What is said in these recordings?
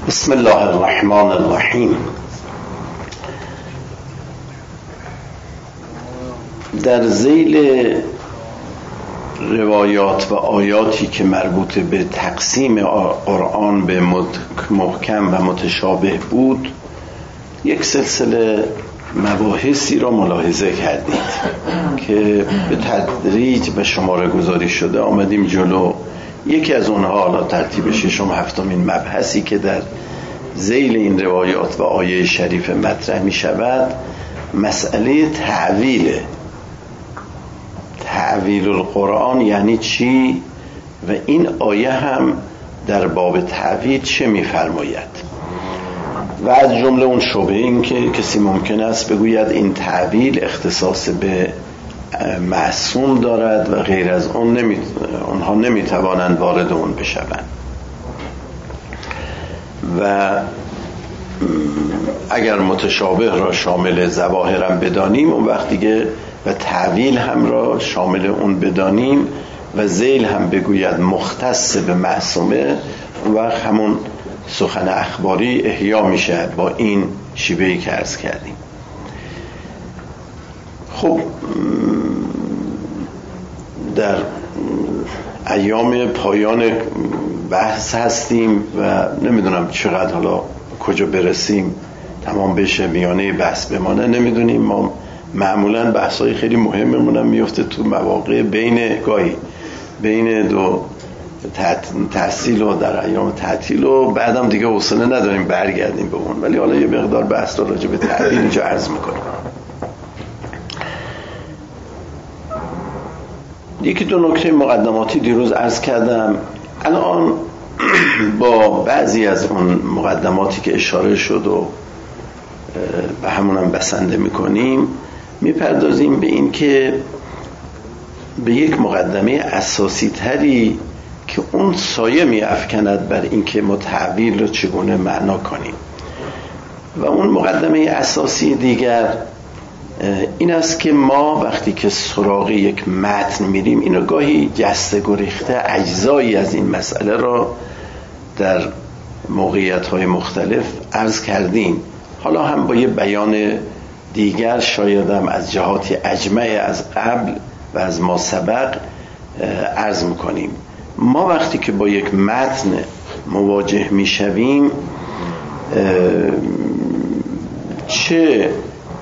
بسم الله الرحمن الرحیم. در ذیل روایات و آیاتی که مربوط به تقسیم قرآن به محکم و متشابه بود، یک سلسله مباحثی را ملاحظه کردید که به تدریج به شماره گذاری شده آمدیم جلو. یکی از اونها، حالا ترتیب ششم هفتمین مبحثی که در ذیل این روایات و آیه شریف مطرح می شود، مسئله تعویل القرآن یعنی چی و این آیه هم در باب تعویل چه می فرماید. و از جمله اون شبهه این که کسی ممکن است بگوید این تعویل اختصاص به معصوم دارد و غیر از اونها نمیتوانند وارد اون بشوند، و اگر متشابه را شامل ظواهرم بدانیم اون وقت دیگه و تعویل هم را شامل اون بدانیم و ذیل هم بگوید مختص به معصومه، اون وقت همون سخن اخباری احیا میشه با این شیوهی که عرض کردیم. خب در ایام پایان بحث هستیم و نمیدونم چقدر حالا کجا برسیم تمام بشه میانه بحث بمانه نمیدونیم. ما معمولا بحثای خیلی مهممون هم میفته تو مواقع بین دو تحصیل و در ایام تعطیل و بعدم دیگه حوصله نداریم برگردیم به اون، ولی حالا یه مقدار بحث راجع به تعطیل اینجا عرض میکنیم. یکی دو نکته مقدماتی دیروز عرض کردم. الان با بعضی از اون مقدماتی که اشاره شد و به همونم بسنده میکنیم میپردازیم به این که به یک مقدمه اساسی تری که اون سایه میافکند بر این که ما تعویل رو چگونه معنا کنیم. و اون مقدمه اساسی دیگر این است که ما وقتی که سراغ یک متن میریم، اینو گاهی جسته گریخته اجزایی از این مسئله را در موقعیت‌های مختلف عرض کردیم، حالا هم با یه بیان دیگر شایدم از جهات اجمع از قبل و از ما سبق عرض میکنیم. ما وقتی که با یک متن مواجه میشویم چه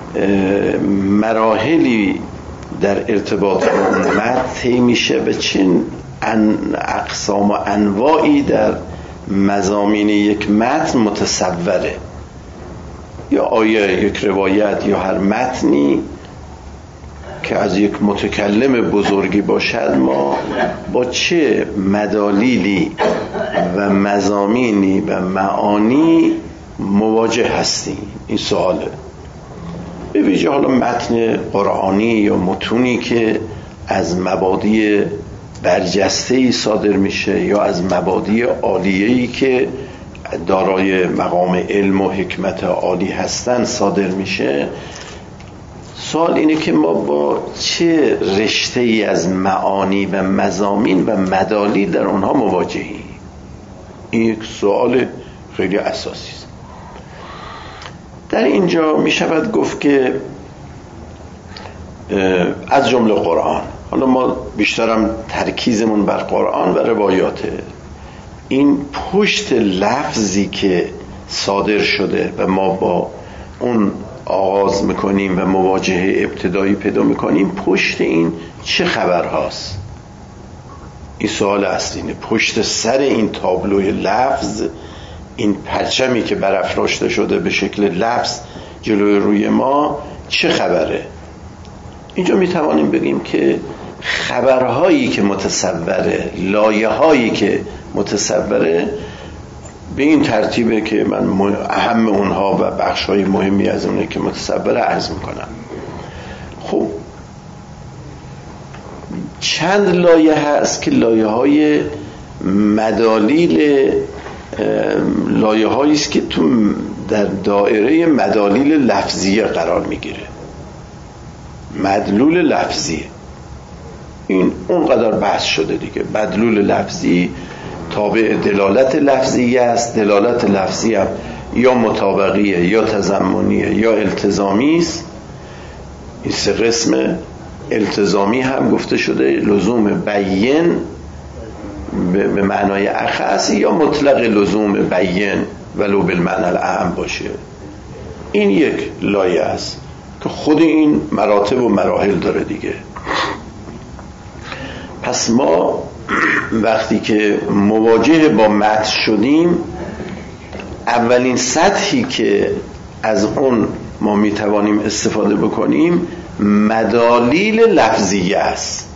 مراحلی در ارتباط با اون متن طی میشه و چه اقسام و انواعی در مضامین یک متن متصوره، یا آیه، یک روایت یا هر متنی که از یک متکلم بزرگی باشد، ما با چه مدالیلی و مضامینی و معانی مواجه هستیم. این سواله. به ویژه حالا متن قرآنی یا متونی که از مبادی برجسته‌ای صادر میشه یا از مبادی عالیه‌ای که دارای مقام علم و حکمت عالی هستن صادر میشه، سوال اینه که ما با چه رشته‌ای از معانی و مضامین و مدالی در اونها مواجهیم. این یک سوال خیلی اساسی است. در اینجا می شود گفت که از جمله قرآن، حالا ما بیشترم ترکیزمون بر قرآن و روایاته، این پشت لفظی که صادر شده و ما با اون آغاز میکنیم و مواجهه ابتدایی پیدا میکنیم، پشت این چه خبر هاست؟ این سوال اصلینه. پشت سر این تابلوی لفظ، این پرچمی که برافراشته شده به شکل لفظ جلوی روی ما، چه خبره؟ اینجا میتوانیم بگیم که خبرهایی که متصوره، لایه‌هایی که متصوره، به این ترتیبه که من اهم اونها و بخش‌های مهمی از اونه که متصوره عرض میکنم. خب چند لایه هست که لایه‌های مدالیل، لایه‌هایی است که تو در دایره مدالیل لفظیه قرار میگیره. مدلول لفظی این اونقدر بحث شده دیگه. مدلول لفظی تابع دلالت لفظیه است. دلالت لفظی هم یا مطابقیه یا تضمنیه یا التزامی است. این سه قسم. التزامی هم گفته شده لزوم بیان به معنای اخص یا مطلق لزوم بیان ولو بالمعنی الاعم باشه. این یک لایه است که خود این مراتب و مراحل داره دیگه. پس ما وقتی که مواجه با متن شدیم، اولین سطحی که از اون ما میتوانیم استفاده بکنیم مدالیل لفظیه است.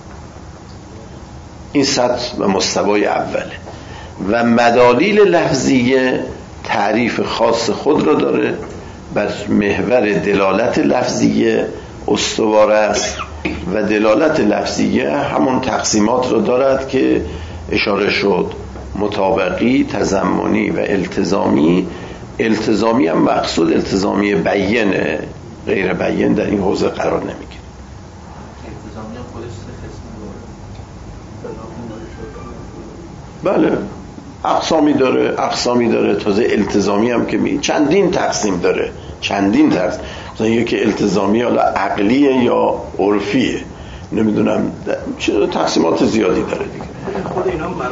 این سطح و مستوای اوله و مدالیل لفظیه تعریف خاص خود را داره، بر محور دلالت لفظیه استوار است و دلالت لفظیه همون تقسیمات را دارد که اشاره شد: مطابقی، تضمنی و التزامی. التزامی هم مقصود التزامی بیانه، غیر بیان در این حوزه قرار نمیگیره. التزامی هم خودش سه قسم بله، اقسامی داره. تازه التزامی هم که چندین تقسیم داره، مثلا یکی التزامی حالا عقلیه یا عرفیه، نمیدونم چه تقسیمات زیادی داره دیگه. خود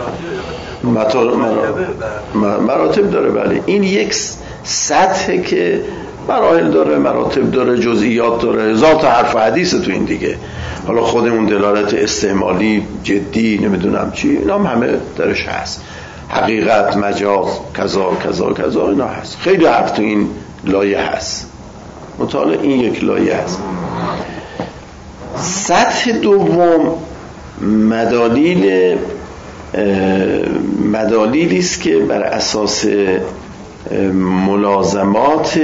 اینا مراتب داره. بله، این یک سطحه که مراحل داره، مراتب داره، جزئیات داره، هزار تا حرف و حدیث تو این دیگه. حالا خودمون دلالت استعمالی، جدی، نمیدونم چی، اینا هم همه درش هست. حقیقت، مجاز، کذا اینا هست. خیلی حرف تو این لایه هست. مطالعه این یک لایه هست. سطح دوم مدالیلی است که بر اساس ملازمات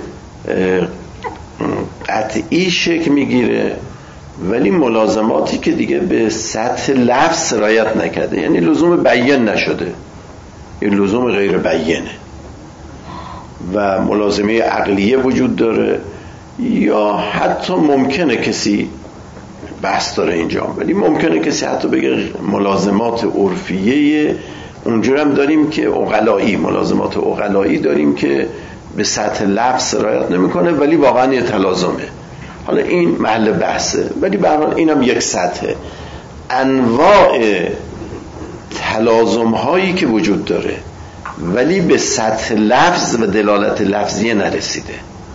قطعی شکل میگیره، ولی ملازماتی که دیگه به سطح لفظ سرایت نکرده، یعنی لزوم بیان نشده، این لزوم غیر بیانه و ملازمه عقلیه وجود داره. یا حتی ممکنه کسی بحث داره اینجا، ولی ممکنه کسی حتی بگه ملازمات عرفیه. اونجور هم داریم که ملازمات عقلایی داریم که به سطح لفظ سرایت نمیکنه ولی واقعا یه تلازمه. حالا این محل بحثه، ولی به هر حال اینم یک سطحه. انواع تلازم هایی که وجود داره ولی به سطح لفظ و دلالت لفظیه نرسیده.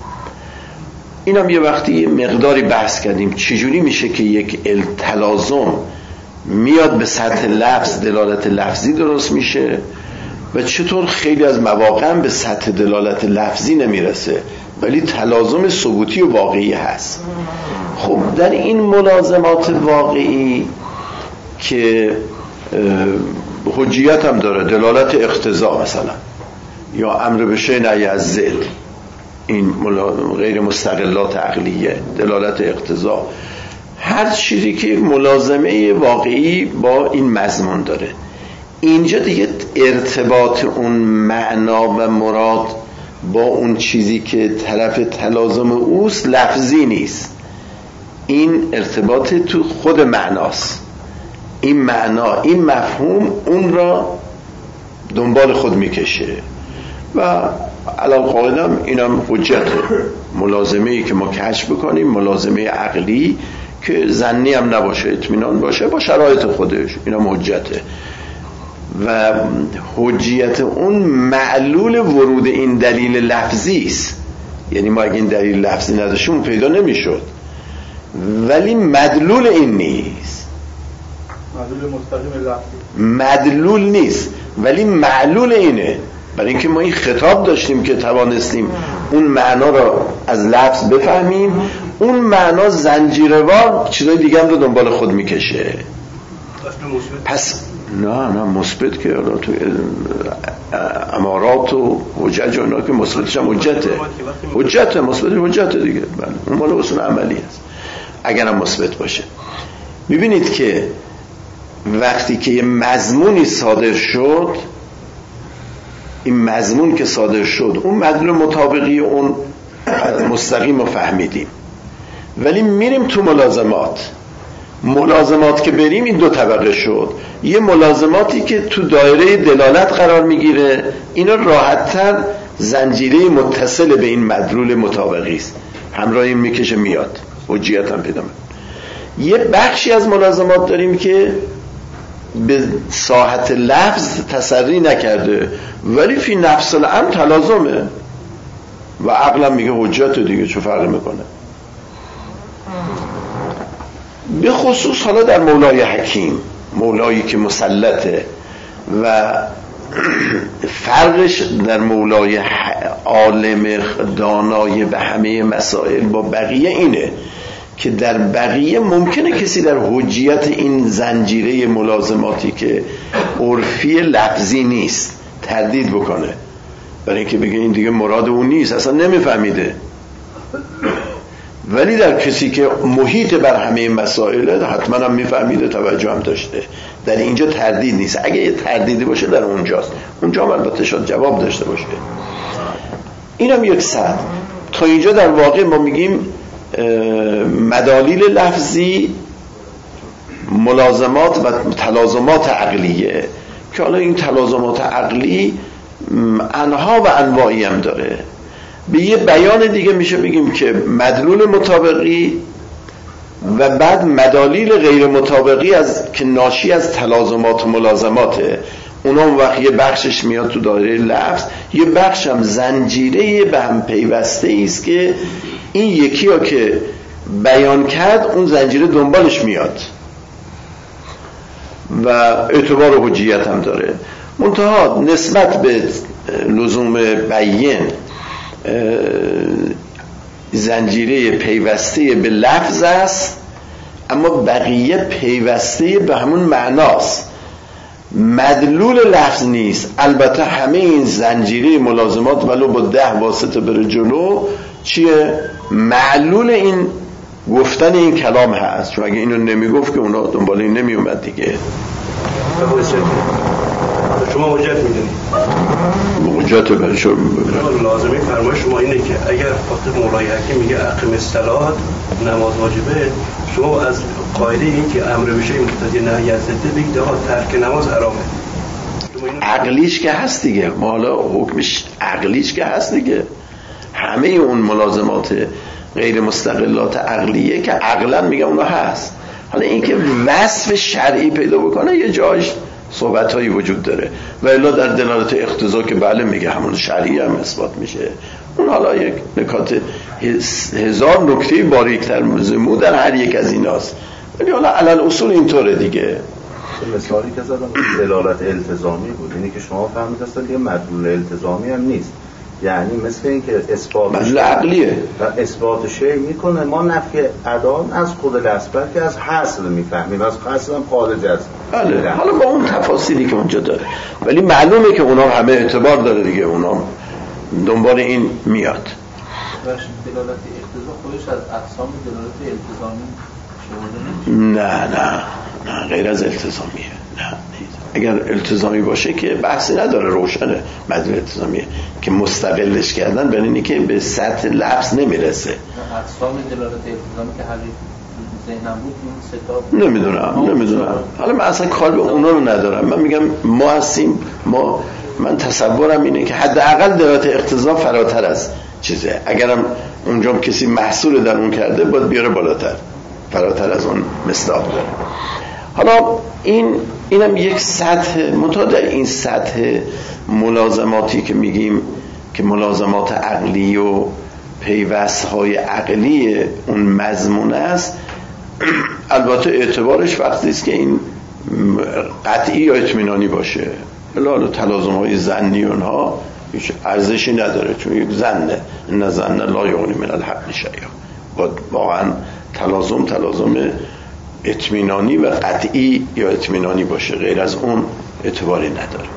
اینم یه وقتی یه مقداری بحث کردیم چجوری میشه که یک تلازم میاد به سطح لفظ، دلالت لفظی درست میشه و چطور خیلی از مواقع به سطح دلالت لفظی نمیرسه ولی تلازم ثبوتی و واقعی هست. خب در این ملازمات واقعی که حجیت هم داره، دلالت اقتضا مثلا، یا امر به شیء نهی از ذل، این غیر مستقلات عقلیه، دلالت اقتضا، هر چیزی که یک ملازمه واقعی با این مضمون داره، اینجا دیگه ارتباط اون معنا و مراد با اون چیزی که طرف تلازم اوست لفظی نیست. این ارتباط تو خود معناست. این معنا، این مفهوم اون را دنبال خود میکشه و علاوه قاعده اینم حجته. ملازمه‌ای که ما کشف بکنیم، ملازمه عقلی که ظنی هم نباشه، اطمینان باشه با شرایط خودش، اینم حجته. و حجیت اون معلول ورود این دلیل لفظی است. یعنی ما اگه این دلیل لفظی نداشتیم اون پیدا نمیشد، ولی مدلول این نیست. مدلول مستقیم لفظی مدلول نیست ولی معلول اینه. برای اینکه ما این خطاب داشتیم که توانستیم اون معنا را از لفظ بفهمیم، اون معنا زنجیروار چیزای دیگه هم رو دنبال خود میکشه. پس نه مثبت که حالا تو امارات و حجج و اینا که مثبتش هم حجته، مثبت حجته دیگه. بله، اون مال اصول عملی است اگرم مثبت باشه. ببینید که وقتی که یه مضمونی صادر شد، این مضمون که صادر شد اون مدلول مطابقی اون مستقیم رو فهمیدیم، ولی میریم تو ملازمات ملازمات که بریم این دو طبقه شد. یه ملازماتی که تو دایره دلالت قرار میگیره، اینا راحت‌تر زنجیره متصل به این مدلول مطابقی است، همراه این میکشه میاد، حجیت هم پیدا میکنه. یه بخشی از ملازمات داریم که به ساحت لفظ تسری نکرده ولی فی نفس الامر تلازمه و عقلم میگه حجت دیگه، چه فرق میکنه. به خصوص حالا در مولای حکیم، مولایی که مسلطه، و فرقش در مولای عالم دانای به همه مسائل با بقیه اینه که در بقیه ممکنه کسی در حجیت این زنجیره ملازماتی که عرفی لفظی نیست تردید بکنه، برای اینکه بگه این دیگه مراد اون نیست، اصلا نمیفهمیده. ولی در کسی که محیط بر همه مسائل حتما هم میفهمیده، توجه هم داشته، در اینجا تردید نیست. اگه یه تردیدی باشه در اونجاست، اونجا هم البته شاید جواب داشته باشه. اینم یک سطح. تا اینجا در واقع ما میگیم مدالیل لفظی، ملازمات و تلازمات عقلیه، که حالا این تلازمات عقلی انها و انواعی هم داره. به یه بیان دیگه میشه بگیم که مدلول مطابقی و بعد مدالیل غیر مطابقی از که ناشی از تلازمات و ملازماته، اونا اون وقت یه بخشش میاد تو دایره لفظ، یه بخش هم زنجیره به هم پیوسته ایست که این یکی ها که بیان کرد اون زنجیره دنبالش میاد و اعتبار و حجیت هم داره. منتها نسبت به لزوم بیان زنجیره پیوسته به لفظ است، اما بقیه پیوسته به همون معناست، مدلول لفظ نیست. البته همه این زنجیره ملازمات ولو با 10 واسطه بره جلو چیه؟ معلول این گفتن این کلام هست، چون اگه اینو نمیگفت که اونا دنبال این نمی اومد دیگه. شما حجت میدونید؟ حجت برای شما لازمه فرمای شما اینه که اگر خاطر مولای حکیم میگه اقیم الصلاة نماز واجبه، شما از قاعده این که امر بشه مقتضی نهی از ضد بگید آقا ترک نماز حرامه. عقلیش که هست دیگه، ما حالا حکمش عقلیش که هست دیگه. همه اون ملازمات غیر مستقلات عقلیه که عقلا میگه اونا هست. حالا این که وصف شرعی پیدا بکنه یه جاش صحبت‌هایی وجود داره، و الا در دلالت اقتضا که بله میگه همون شرعی هم اثبات میشه. اون حالا یک نکات 1000 نکته باریک‌تر مزمو در هر یک از ایناست، ولی حالا علل اصول اینطوره دیگه. مثالی که زدم دلالت التزامی بود، اینی که شما فهمید اصلا یه مدلول التزامی هم نیست، یعنی مثل این که اثبات عقلیه و اثبات شیء میکنه. ما نفی عدم از خود لسبر که از حصر میفهمیم، از حصر هم خارج از بله. حالا با اون تفاصیلی که اونجا داره، ولی معلومه که اونا همه اعتبار داره دیگه، اونا دنبال این میاد. دلالت اقتضا خودش از اقسام دلالت التزامی نه غیر از التزامیه. نه اگر التزامی باشه که بحثی نداره، روشنه مدلول التزامیه که مستقلش کردن برای اینی که به سطح لفظ نمیرسه. اقسام دلالت التزامی که حقیقی ذهنم بود این ستا نمیدونم. حالا من اصلا کار به اونا رو ندارم، من میگم ما هستیم، من تصورم اینه که حداقل دلالت اقتضا فراتر از چیزه. اگرم اونجا کسی محصول در اون کرده باید بیاره بالاتر، فراتر از اون مصداق داره. حالا اینم یک سطح، منتها در این سطح ملازماتی که میگیم که ملازمات عقلی و پیوست‌های عقلی اون مضمون است، البته اعتبارش وقتی است که این قطعی یا اطمینانی باشه. حالا تلازم‌های ظنی اونها هیچ ارزشی نداره، چون یک ظنه، ان ظن لا یغنی من الحق شیئا. واقعا تلازم اطمینانی و قطعی یا اطمینانی باشه، غیر از اون اعتباری نداره.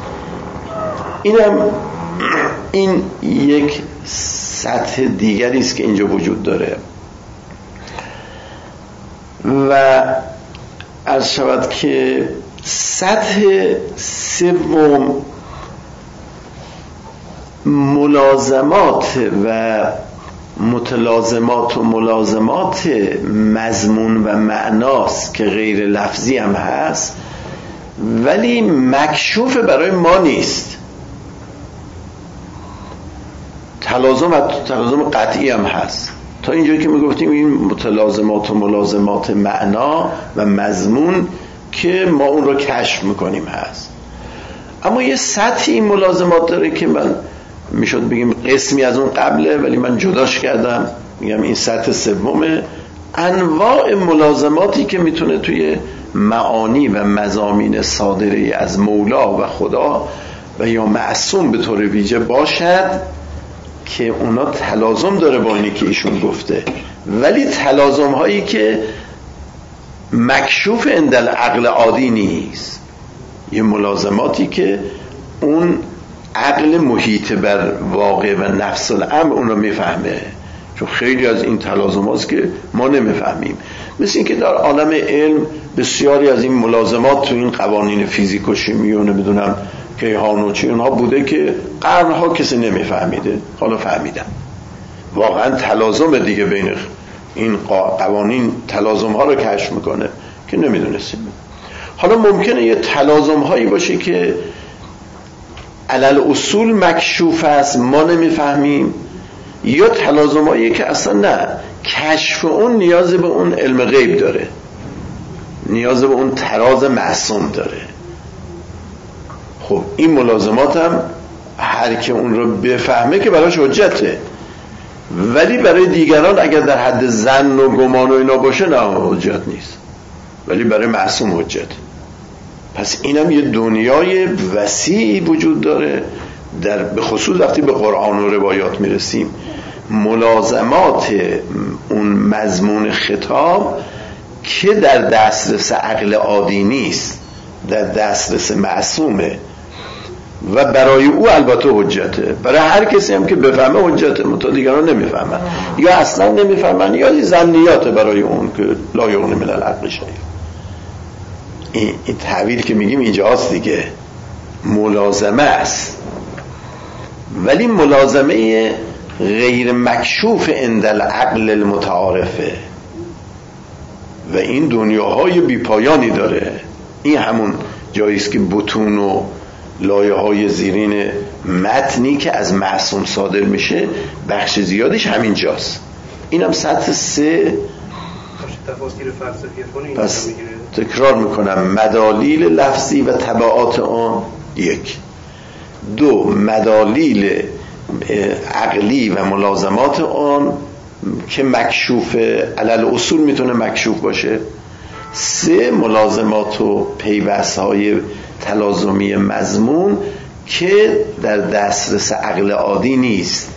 این یک سطح دیگری است که اینجا وجود داره. و عرض شود که سطح سوم ملازمات و متلازمات و ملازمات مضمون و معناست که غیر لفظی هم هست، ولی مکشوف برای ما نیست. تلازم قطعی هم هست. تا اینجایی که میگفتیم این متلازمات و ملازمات معنا و مضمون که ما اون رو کشف میکنیم هست. اما یه سطحی این ملازمات داره که من میشد بگیم قسمی از اون قبله، ولی من جداش کردم، میگم این سطح سومه. انواع ملازماتی که میتونه توی معانی و مضامین صادره از مولا و خدا و یا معصوم به طور ویژه باشد که اونا تلازم داره با اینی که ایشون گفته، ولی تلازم هایی که مکشوف عند العقل عادی نیست. یه ملازماتی که اون عقل محیط بر واقع و نفس الامر اون رو میفهمه، چون خیلی از این تلازم هاست که ما نمیفهمیم. مثل این که در عالم علم بسیاری از این ملازمات تو این قوانین فیزیک و شیمی و نمیدونم کیهان و چی اونها بوده که قرنها کسی نمیفهمیده، حالا فهمیدن. واقعا تلازم دیگه بین این قوانین تلازم ها رو کشف میکنه که نمیدونستیم. حالا ممکنه یه تلازم هایی باشه که علل اصول مکشوف است، ما نمیفهمیم، یا تلازم هایی که اصلا نه، کشف اون نیاز به اون علم غیب داره، نیاز به اون تراز معصوم داره. خب این ملازمات هم هر که اون رو بفهمه که براش حجته، ولی برای دیگران اگر در حد ظن و گمان و اینا باشه نه حجت نیست، ولی برای معصوم حجت. پس اینم یه دنیای وسیعی وجود داره در به خصوص وقتی به قرآن و روایات میرسیم. ملازمات اون مضمون خطاب که در دسترس عقل عادی نیست، در دسترس معصومه و برای او البته حجته. برای هر کسی هم که بفهمه حجته، متا دیگران نمیفهمن یا اصلا نمیفهمن یا ظنیات برای اون که لا یغنی من العقل شیء. این تعبیر که میگیم اینجاست دیگه، ملازمه است، ولی ملازمه غیر مکشوف عند العقل المتعارفه و این دنیاهای بیپایانی داره. این همون جاییست که بطون و لایه های زیرین متنی که از معصوم صادر میشه بخش زیادش همین جاست. اینم سطح 3. پس تکرار میکنم، مدالیل لفظی و تبعات آن 1. 2 مدالیل عقلی و ملازمات آن که مکشوف علل اصول میتونه مکشوف باشه. 3 ملازمات و پیوست های تلازمی مضمون که در دسترس عقل عادی نیست،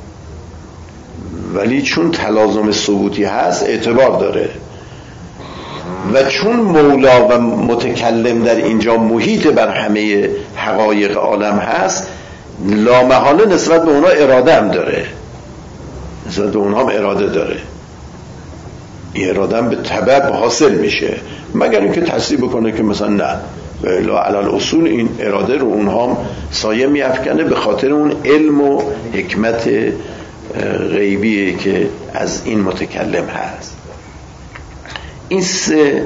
ولی چون تلازم ثبوتی هست اعتبار داره و چون مولا و متکلم در اینجا محیط بر همه حقایق عالم هست، لامحاله نسبت به اونا اراده هم داره، نسبت به اونا هم اراده داره. این اراده هم به تبع حاصل میشه، مگر اینکه تصدیق بکنه که مثلا نه لا علل اصول این اراده رو اونها هم سایه میافکنه به خاطر اون علم و حکمت غیبی که از این متکلم هست. این 3.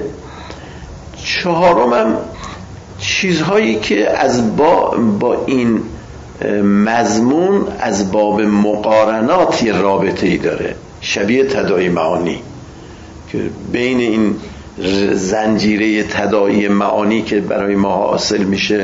4 هم چیزهایی که از با این مضمون از باب مقارناتی رابطه‌ای داره، شبیه تداعی معانی که بین این زنجیره تداعی معانی که برای ما حاصل میشه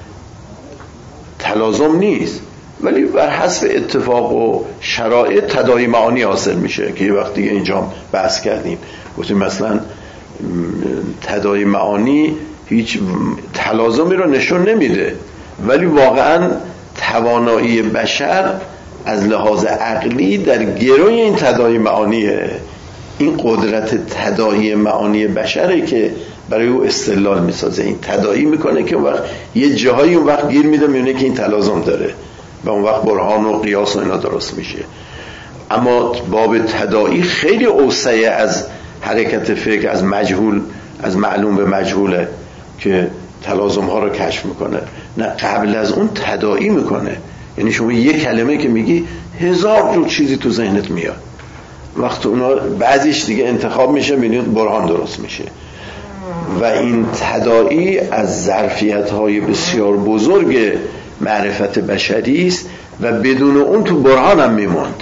تلازم نیست، ولی بر حسب اتفاق و شرایط تداعی معانی حاصل میشه که یه وقت دیگه اینجا بحث کردیم، گفتیم مثلا تداعی معانی هیچ تلازمی رو نشون نمیده، ولی واقعا توانایی بشر از لحاظ عقلی در گروی این تداعی معانیه. این قدرت تداعی معانی بشره که برای او استدلال میسازه، این تداعی میکنه که اون وقت یه جاهایی اون وقت گیر میده میونه که این تلازم داره و اون وقت برهان و قیاس و اینا درست میشه. اما باب تداعی خیلی اوسع از حرکت فکر، از مجهول، از معلوم به مجهوله که تلازم ها رو کشف میکنه. نه، قبل از اون تداعی میکنه، یعنی شما یک کلمه که میگی 1000 جور چیزی تو ذهنت میاد. وقت اونا بعضیش دیگه انتخاب میشه، میبینید برهان درست میشه. و این تداعی از ظرفیت‌های بسیار بزرگ معرفت بشری است و بدون اون تو برهان هم میموند.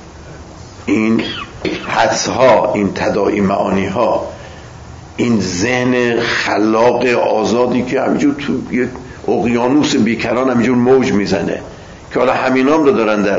این حدس‌ها، این تداعی معانی‌ها، این ذهن خلاق آزادی که همینجور تو یک اقیانوس بیکران همینجور موج میزنه که حالا همینام رو دارن در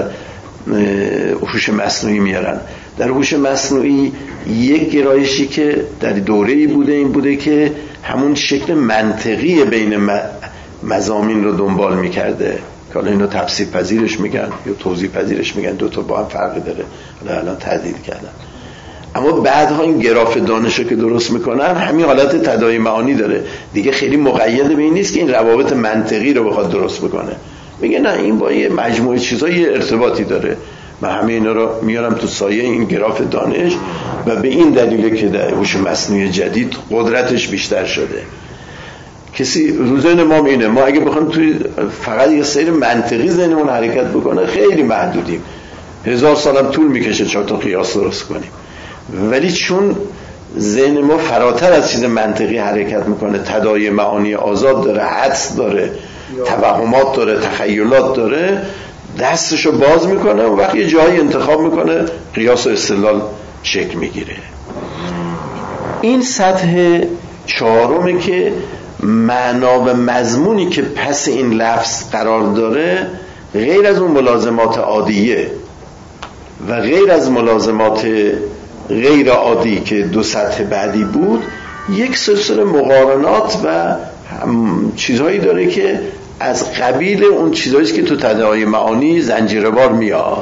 هوش مصنوعی میارن. در هوش مصنوعی یک گرایشی که در دوره‌ای بوده این بوده که همون شکل منطقی بین مضامین رو دنبال میکرده که حالا اینو تفسیر پذیرش میگن یا توضیح پذیرش میگن، دوتا با هم فرقی داره، حالا الان تعدیل کردن. اما بعدها این گراف دانش که درست میکنن همین حالت تداعی معانی داره دیگه، خیلی مقید به این نیست که این روابط منطقی رو بخواد درست بکنه. میگه نه، این با یه مجموعه چیزا یه ارتباطی داره. من همه اینا رو میارم تو سایه این گراف دانش و به این دلیله که در هوش مصنوعی جدید قدرتش بیشتر شده. کسی روزین ما اینه، ما اگه بخوایم توی فقط یه سیر منطقی ذهنمون حرکت بکنه خیلی محدودیم، 1000 سالم طول میکشه تا قیاس درست کنیم. ولی چون ذهن ما فراتر از چیز منطقی حرکت میکنه، تداعی معانی آزاد داره، حدس داره، توهمات داره، تخیلات داره، دستشو باز میکنه و وقتی یه جایی انتخاب میکنه قیاس و استدلال شکل میگیره. این سطح چهارمه که معنا و مضمونی که پس این لفظ قرار داره غیر از اون ملازمات عادیه و غیر از ملازمات غیر عادی که دو سطح بعدی بود، یک سلسله مقارنات و چیزهایی داره که از قبیل اون چیزهایی که تو تداعی معانی زنجیروار میاد.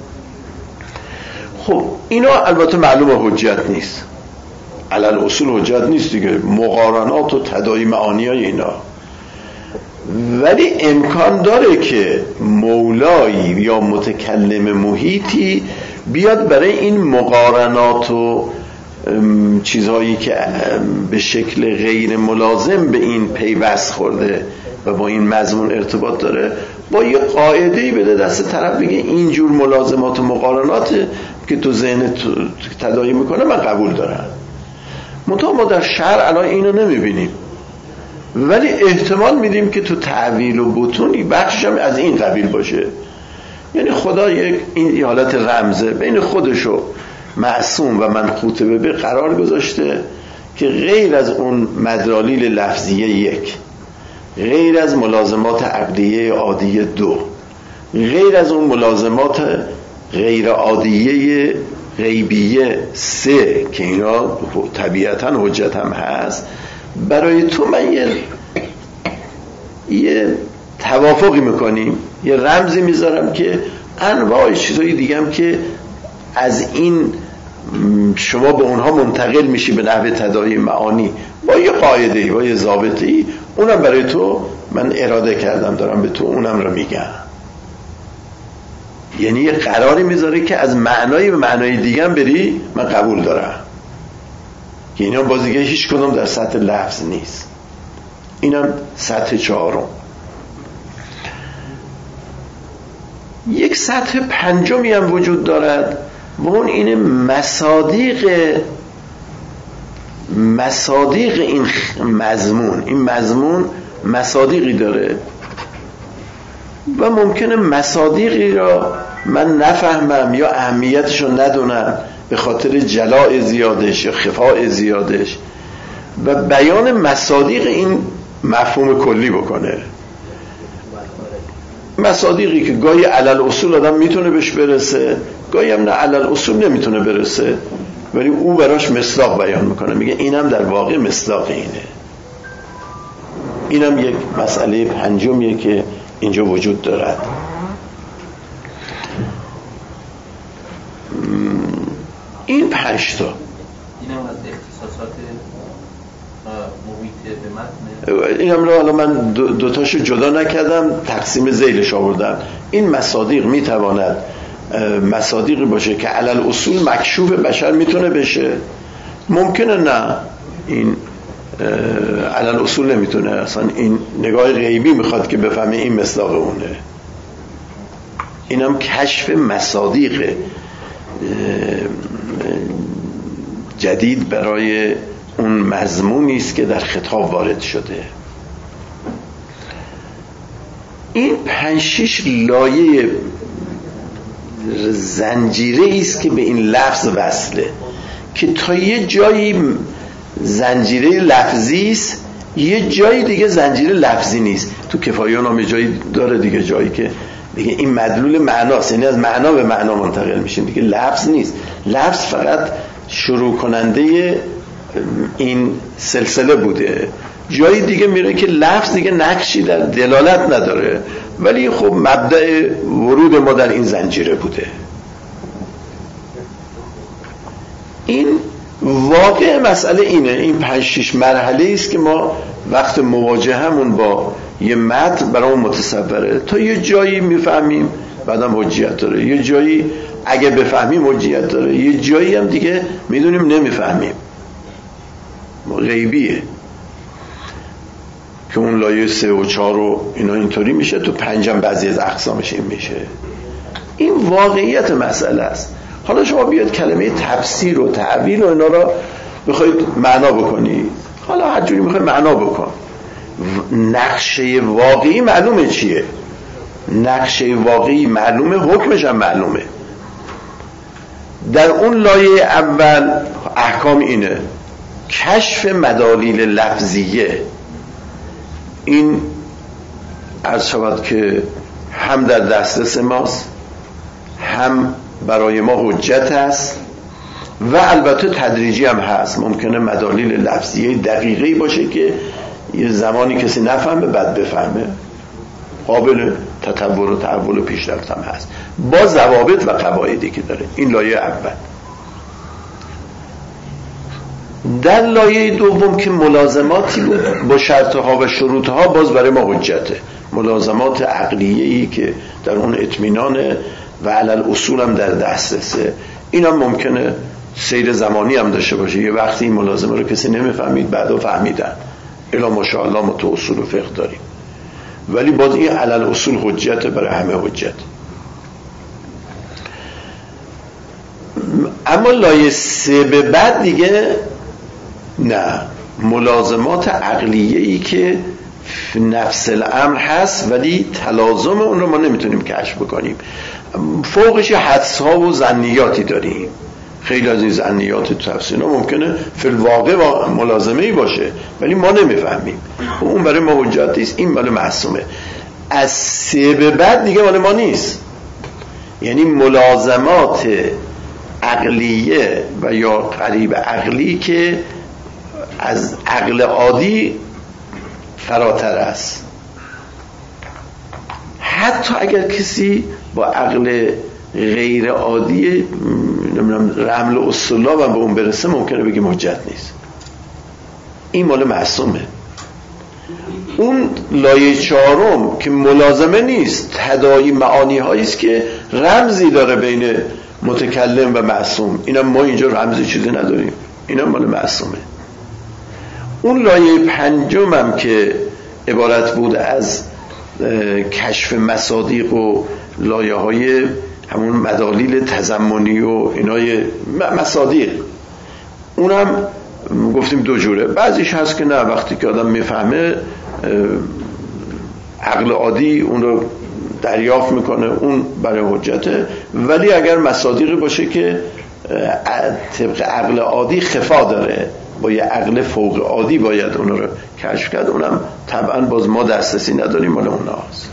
خب اینا البته معلومه حجت نیست، علل اصول حجت نیست دیگه، مقارنات و تداعی معانی های اینا. ولی امکان داره که مولایی یا متکلم محیطی بیاد برای این مقارنات و چیزهایی که به شکل غیر ملازم به این پیوست خورده و با این مضمون ارتباط داره، با یه قاعده‌ای بده دست طرف، بگه اینجور ملازمات و مقارنات که تو ذهن تداعی میکنه من قبول دارم. منتها ما در شرع الان اینو نمیبینیم، ولی احتمال میدیم که تو تعویل و بطون بخشش هم از این قبیل باشه. یعنی خدا این حالت رمزه بین خودشو معصوم و منقوط به قرار گذاشته که غیر از اون مدرالیل لفظیه 1، غیر از ملازمات عقلیه عادیه 2، غیر از اون ملازمات غیر عادیه غیبیه 3 که اینا طبیعتاً حجت هم هست، برای تو من یه توافقی میکنیم، یه رمزی میذارم که انواع چیزایی دیگه هم که از این شما به اونها منتقل میشی به نحو تداعی معانی با یه قاعده‌ای، با یه ضابطه‌ای، اونم برای تو من اراده کردم دارم به تو اونم رو میگم. یعنی یه قراری میذاره که از معنایی به معنای دیگه هم بری من قبول دارم، که اینا بازیگه هیچ کدوم در سطح لفظ نیست. اینم سطح چهارم. یک سطح پنجمی هم وجود دارد و اون اینه مصادیق این مضمون. این مضمون مصادیقی داره و ممکنه مصادیقی را من نفهمم یا اهمیتش رو ندونم به خاطر جلاء زیادش یا خفاء زیادش و بیان مصادیق این مفهوم کلی بکنه. مصادیقی که گاهی علل اصول آدم میتونه بهش برسه، گاهی هم نه علل اصول نمیتونه برسه، ولی او براش مصداق بیان میکنه، میگه اینم در واقع مصداق اینه. اینم یک مسئله پنجمیه که اینجا وجود دارد. این 5 تا اینم از اختصاصات محیط به متن. اینم رو حالا من دوتاشو جدا نکردم، تقسیم ذیلش آوردم. این مصادیق میتواند مصادیقی باشه که علل اصول مکشوف بشر میتونه بشه، ممکنه نه این علل اصول نمیتونه، اصلا این نگاه غیبی میخواد که بفهمه این مصداق اونه. اینم کشف مصادیق جدید برای اون مضمونی است که در خطاب وارد شده. این 5-6 لایه زنجیره است که به این لفظ وصله، که تا یه جایی زنجیره لفظی است، یه جایی دیگه زنجیره لفظی نیست. تو کفایان هم جایی داره دیگه، جایی که دیگه این مدلول معناست، یعنی از معنا به معنا منتقل میشیم دیگه، لفظ نیست. لفظ فقط شروع کننده این سلسله بوده. جایی دیگه میره که لفظ دیگه نقشی در دلالت نداره، ولی خب مبدأ ورود ما در این زنجیره بوده. این واقع مسئله اینه، این 5-6 مرحله است که ما وقت مواجهمون با یه متن برامون متصوره. تا یه جایی میفهمیم بعدم حجیت داره، یه جایی اگه بفهمیم حجیت داره، یه جایی هم دیگه میدونیم نمیفهمیم، غیبیه، که اون لایه 3 و 4 و اینا اینطوری میشه، تو 5 هم بعضی از اقسامش این میشه. این واقعیت مسئله است. حالا شما بیاد کلمه تفسیر و تعویل و اینا را بخواید معنا بکنی، حالا هر جوری میخوای معنا بکن، نقشه واقعی معلومه چیه، نقشه واقعی معلومه، حکمش هم معلومه. در اون لایه اول احکام اینه، کشف مدالیل لفظیه. این عرض شود که هم در دسترس ماست، هم برای ما حجت است، و البته تدریجی هم هست. ممکنه مدالیل لفظیه دقیقی باشه که یه زمانی کسی نفهمه بعد بفهمه، قابل تطور و تحول و پیشرفت هم هست، با ضوابط و قواعدی که داره. این لایه اول. در لایه دوم که ملازماتی بود با شرطها و شروطها، باز برای ما حجته، ملازمات عقلیه‌ای که در اون اطمینان و علل اصول هم در دسترسه. این هم ممکنه سیر زمانی هم داشته باشه، یه وقتی این ملازمه رو کسی نمیفهمید بعدا فهمیدن، الا ماشاءالله ما تو اصول و فقه داریم، ولی باز این علل اصول حجت، برای همه حجت. اما لایه 3 به بعد دیگه نه، ملازمات عقلیه‌ای که نفس الامر هست ولی تلازم اون رو ما نمیتونیم کشف بکنیم، فوقش حدس‌ها و ظنیاتی داریم. خیلی از این ظنیات تو تفسیر ممکنه فی الواقع ملازمه‌ای باشه ولی ما نمیفهمیم، اون برای ما حجت نیست، این برای معصومه. از 3 به بعد دیگه مال ما نیست، یعنی ملازمات عقلیه و یا قریب عقلی که از عقل عادی فراتر است. حتی اگر کسی با عقل غیر عادی رمل اصطلاح و به اون برسه، ممکنه بگیم حجت نیست، این مال معصومه. اون لایه 4 که ملازمه نیست، تداعی معانی هایی است که رمزی داره بین متکلم و معصوم، اینم ما اینجا رمزی چیزی نداریم، اینم مال معصومه. اون لایه 5 هم که عبارت بود از کشف مصادیق و لایه های همون مدالیل تضمنی و اینای مصادیق، اونم گفتیم 2 جوره. بعضیش هست که نه، وقتی که آدم میفهمه عقل عادی اون رو دریافت میکنه، اون برای حجته، ولی اگر مصادیقی باشه که طبق عقل عادی خفا داره، با یه عقل فوق عادی باید اون رو کشف کرد، اونم طبعا باز ما دسترسی نداریم، مال اوناست.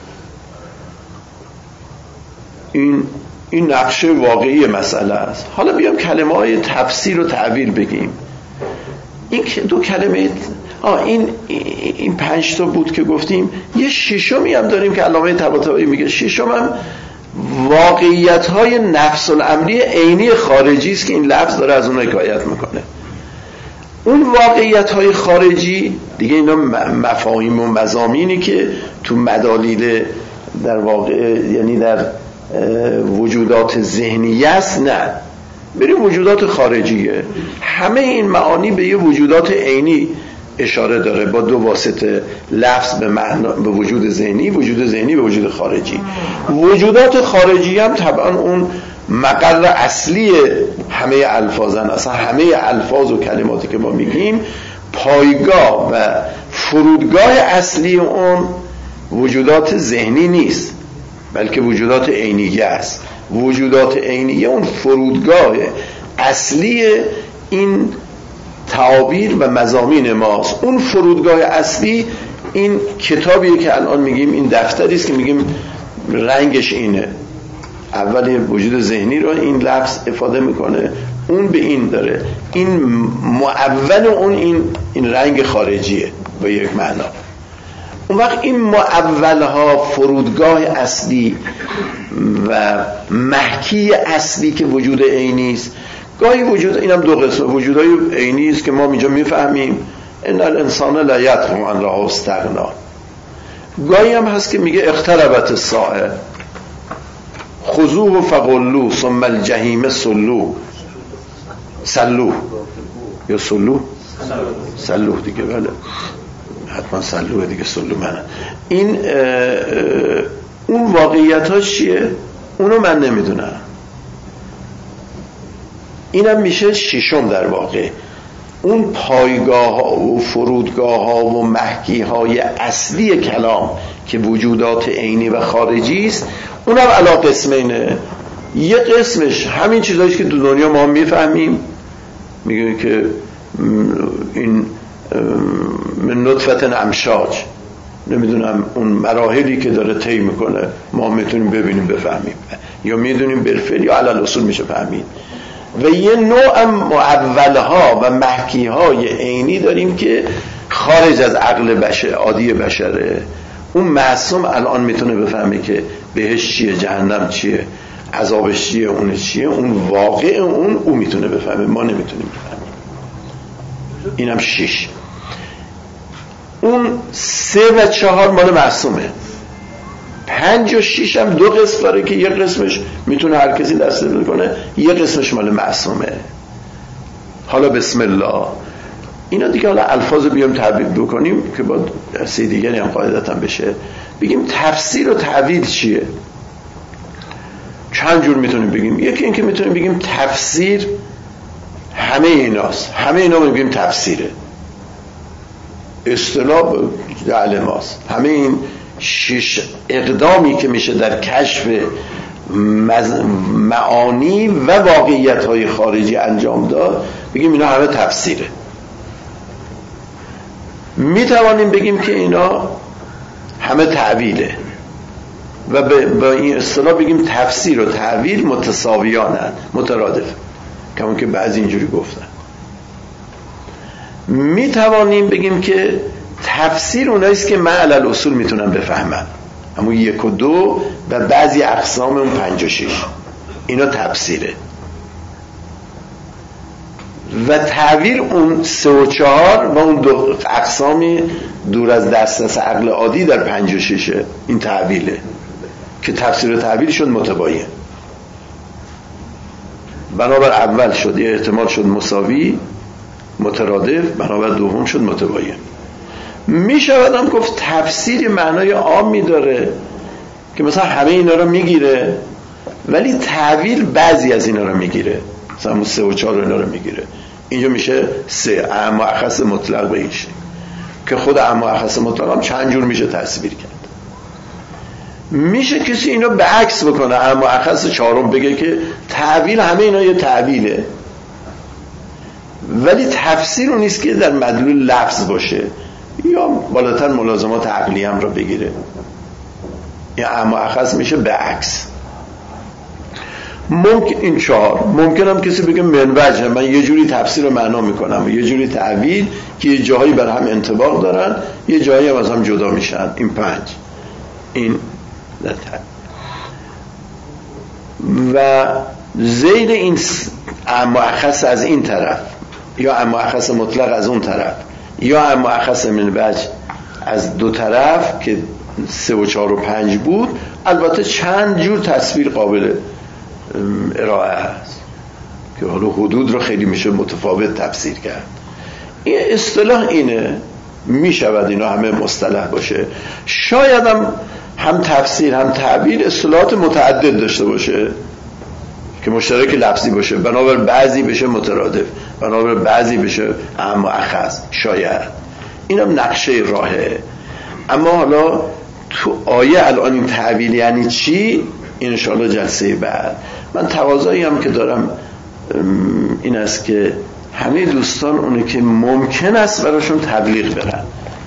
این نقشه واقعی مسئله است. حالا بیام کلمه های تفسیر و تعویل بگیم. این 2 کلمه این 5 تا بود که گفتیم. یه 6می هم داریم که علامه طباطبایی میگه 6م هم واقعیت های نفس الامری عینی خارجی است که این لفظ داره از اون حکایت میکنه. اون واقعیت های خارجی دیگه اینا مفاهیم و مضامینی که تو مدالیل در واقع یعنی در وجودات ذهنیه است، نه، بریم وجودات خارجیه. همه این معانی به یه وجودات عینی اشاره داره با دو واسطه، لفظ به وجود ذهنی، وجود ذهنی به وجود خارجی. وجودات خارجی هم طبعا اون مقر اصلی همه الفاظن. اصلا همه الفاظ و کلماتی که ما میگیم پایگاه و فرودگاه اصلی اون وجودات ذهنی نیست، بلکه وجودات عینیه است. وجودات عینیه اون فرودگاه اصلی این تعابیر و مضامین ماست. اون فرودگاه اصلی این کتابیه که الان میگیم، این دفتری است که میگیم رنگش اینه. اول وجود ذهنی رو این لفظ افاده میکنه، اون به این داره، این معول اون این رنگ خارجیه به یک معنا. اون وقت این معولها فرودگاه اصلی و محکی اصلی که وجود عینی است. گاهی وجود، اینم دو قسم، وجودای عینی است که ما اینجا میفهمیم ان الانسان لا یطغی ان رآه استغنا. گاهی هم هست که میگه اقتربت الساعه خذوه فغلوه ثم الجحیم صلوه. سلوه یا سلوه؟ سلوه دیگه، بله حتما سلوه دیگه، سلوه منه. این اون واقعیت ها چیه؟ اونو من نمیدونم. اینم میشه ششم در واقع. اون پایگاه ها و فرودگاه ها و محکی های اصلی کلام که وجودات عینی و خارجی است، اونم علا قسمینه. یه قسمش همین چیزاییست که تو دنیا ما میفهمیم، میگه که این من نطفه امشاج، نمیدونم اون مراحلی که داره طی میکنه ما میتونیم ببینیم بفهمیم، یا میدونیم بالفعل یا علی الاصول میشه فهمید. و یه نوع معولها و محکیهای عینی داریم که خارج از عقل عادی بشره. اون معصوم الان میتونه بفهمه که بهش چیه، جهنم چیه، عذابش چیه، اون چیه. اون واقع اون میتونه بفهمه، ما نمیتونیم بفهمیم. اینم 6. اون 3 و 4 مال معصومه. 5 و 6 هم دو قسم داره که یه قسمش میتونه هر کسی دست بکنه، یه قسمش مال معصومه. حالا بسم الله. اینا دیگه حالا الفاظ بیام تعبیر بکنیم که با درسی دیگری هم قاعدتا بشه. بگیم تفسیر و تعبیر چیه؟ چند جور میتونیم بگیم. یکی این که میتونیم بگیم تفسیر همه ایناست، همه اینا میگیم تفسیره، اصطلاح جعل ماست. همه این 6 اقدامی که میشه در کشف معانی و واقعیت‌های خارجی انجام داد، بگیم اینا همه تفسیره. میتوانیم بگیم که اینا همه تعویله و با این اصطلاح بگیم تفسیر و تعویل متساویانن، مترادف، کمون که بعضی اینجوری گفتن. میتوانیم بگیم که تفسیر اوناییست که من علی الاصول میتونم بفهمم، همون 1 و 2 و بعضی اقسام اون 5 و 6، اینا تفسیره. و تعبیر اون 3 و 4 و اون 2 اقسامی دور از دسترس عقل عادی در 5 و 6، این تعبیره که تفسیر و تعبیر شد متباین. بنابر اول شد یه احتمال شد مساوی مترادف، بنابر دوم شد متباین. میشود هم گفت تفسیر معنای عامی داره که مثلا همه اینا رو میگیره، ولی تعبیر بعضی از اینا رو میگیره، مثلا 3 و 4 اینا رو میگیره. اینجا میشه 3 اعم و اخص مطلق به ایشه که خود اعم و اخص مطلق هم چند جور میشه تصویر کرد. میشه کسی اینو به عکس بکنه، اعم و اخص 4 بگه که تعبیر همه اینا یه تعبیره، ولی تفسیر اون نیست که در مدلول لفظ باشه یا بالاتر ملازمات عقلی هم رو بگیره. این اعم و اخص میشه به عکس. ممکن این 4 ممکن هم کسی بگه منوجه، من یه جوری تفسیر رو معنا میکنم و یه جوری تعبیر که یه جاهایی بر هم انطباق دارن، یه جایی هم از هم جدا میشن. این 5 این و زید این اعم و اخص از این طرف یا اعم و اخص مطلق از اون طرف یا اعم و اخص منوجه از دو طرف که 3 و 4 و 5 بود. البته چند جور تصویر قابل ارائه هست که حالا حدود رو خیلی میشه متفاوت تفسیر کرد. این اصطلاح اینه، میشود اینا همه مصطلح باشه، شاید هم تفسیر هم تعبیر اصطلاحات متعدد داشته باشه که مشترک لفظی باشه، بنابر بعضی بشه مترادف، بنابر بعضی بشه اعم و اخص، شاید اینم نقشه راهه. اما حالا تو آیه الان این تعبیر یعنی چی، این انشاءالله جلسه بعد. من تقاضایی هم که دارم این است که همه دوستان اونه که ممکن است براشون تبلیغ برن.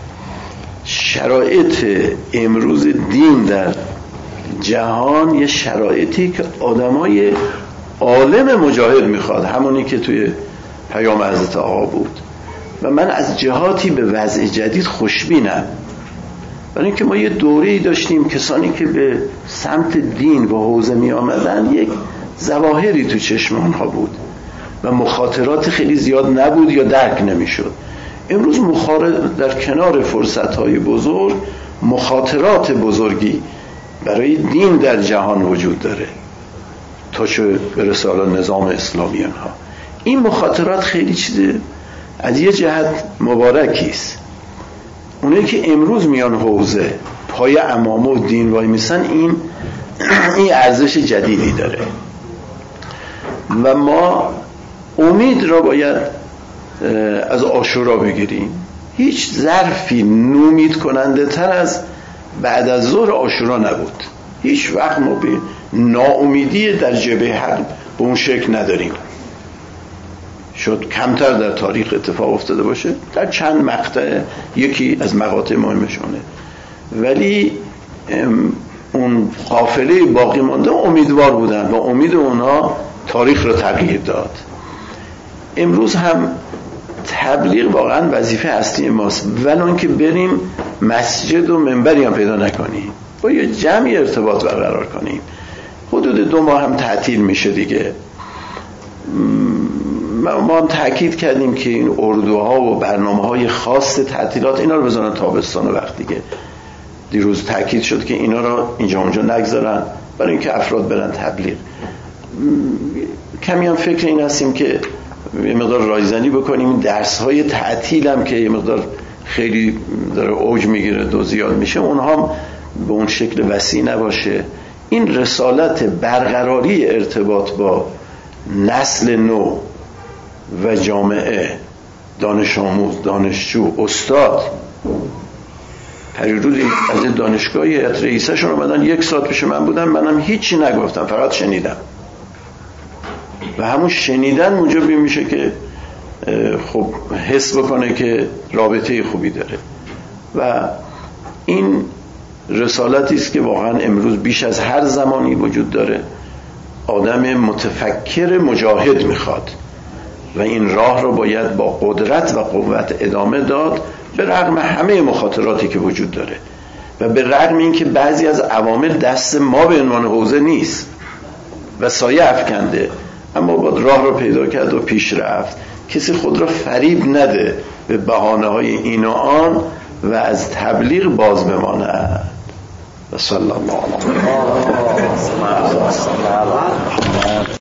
شرایط امروز دین در جهان یه شرایطی که آدمای عالم مجاهد میخواد، همونی که توی پیام حضرت آقا بود. و من از جهاتی به وضع جدید خوشبینم، برای اینکه ما یه دوره‌ای داشتیم کسانی که به سمت دین و حوزه می آمدن یک ظواهری تو چشم آنها بود و مخاطرات خیلی زیاد نبود یا درک نمیشد. امروز در کنار فرصت‌های بزرگ مخاطرات بزرگی برای دین در جهان وجود داره تا چه برسه حالا نظام اسلامی ها. این مخاطرات خیلی چیزه از یه جهت مبارکی است. اونایی که امروز میان حوزه پای امامه و دین وای میسن، این ارزش جدیدی داره و ما امید را باید از عاشورا بگیریم. هیچ ظرفی نومید کننده تر از بعد از ظهر عاشورا نبود. هیچ وقت ما به ناامیدی در جبهه حق به اون شکل نداریم. شد کمتر در تاریخ اتفاق افتاده باشه، در چند مقطع یکی از مقاطع مهمشونه، ولی اون قافله باقی مانده امیدوار بودن و امید اونا تاریخ رو تغییر داد. امروز هم تبلیغ واقعا وظیفه اصلی ماست، ولو که بریم مسجد و منبری هم پیدا نکنیم، با یه جمعی ارتباط برقرار کنیم. حدود 2 ماه هم تعطیل میشه دیگه. ما هم تأکید کردیم که این اردوها و برنامه‌های خاص تعطیلات اینا رو بذارن تابستان و وقت دیگه. دیروز تأکید شد که اینا رو اینجا اونجا نگذارن برای اینکه افراد برن تبلیغ. کمی هم فکر این هستیم که یه مقدار رایزنی بکنیم. درس‌های تعطیل هم که یه مقدار خیلی داره اوج میگیره، دو زیاد میشه، اونها هم به اون شکل وسیع نباشه. این رسالت برقراری ارتباط با نسل نو و جامعه، دانش آموز، دانشجو، استاد. پریروز از دانشگاهی رئیسشون اومدن 1 ساعت پیش من بودن، منم هیچی نگفتم، فقط شنیدم و همون شنیدن موجب میشه که خب حس بکنه که رابطه خوبی داره. و این رسالتی است که واقعا امروز بیش از هر زمانی وجود داره. آدم متفکر مجاهد میخواد و این راه رو باید با قدرت و قوت ادامه داد، به رغم همه مخاطراتی که وجود داره و به رغم این که بعضی از عوامل دست ما به عنوان حوزه نیست و سایه افکنده، اما باید راه رو پیدا کرد و پیش رفت. کسی خود را فریب نده به بهانه‌های این و آن و از تبلیغ باز بماند. و صلی الله علیه و